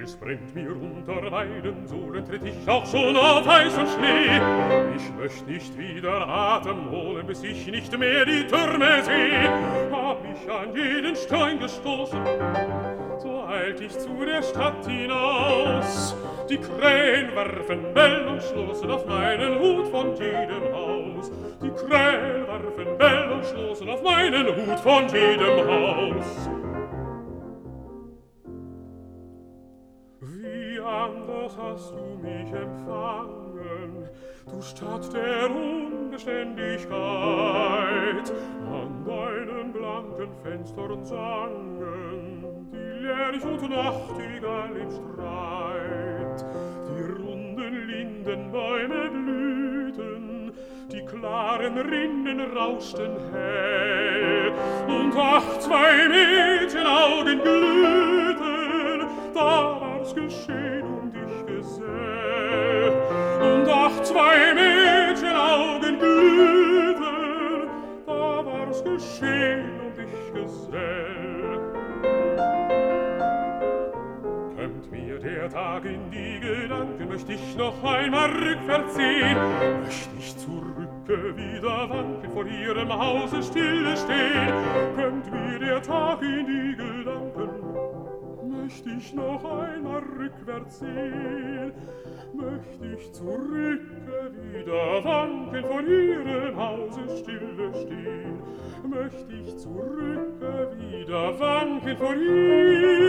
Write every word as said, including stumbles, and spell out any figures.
Es brennt mir unter meinen Sohlen, tritt ich auch schon auf heißen Schnee. Ich möcht nicht wieder Atem holen, bis ich nicht mehr die Türme seh. Hab mich an jeden Stein gestoßen, so eilt ich zu der Stadt hinaus. Die Krähen werfen Bell und Schlossen auf meinen Hut von jedem Haus. Die Krähen werfen Bell und Schlossen auf meinen Hut von jedem Haus. Wie anders hast du mich empfangen, du Stadt der Unbeständigkeit. An deinen blanken Fenstern sangen die Lerch und Nachtigall im Streit. Die runden Lindenbäume blühten, die klaren Rinnen rauschten hell. Und ach, zwei Mädchenaugen glühten, da war's geschehen um dich, Gesell. Und ach, zwei Mädchenaugen glühten, da war's geschehen um dich, Gesell. Kömmt mir der Tag in die Gedanken, möcht ich noch einmal rückwärts sehen, möcht ich zurücke wieder wanken, vor ihrem Hause stille stehen. Kömmt mir der Tag in die Gedanken, möcht ich noch einmal rückwärts sehen, möcht ich zurücke wieder wanken, vor ihrem Hause stille stehen, möcht ich zurücke wieder wanken, vor ihrem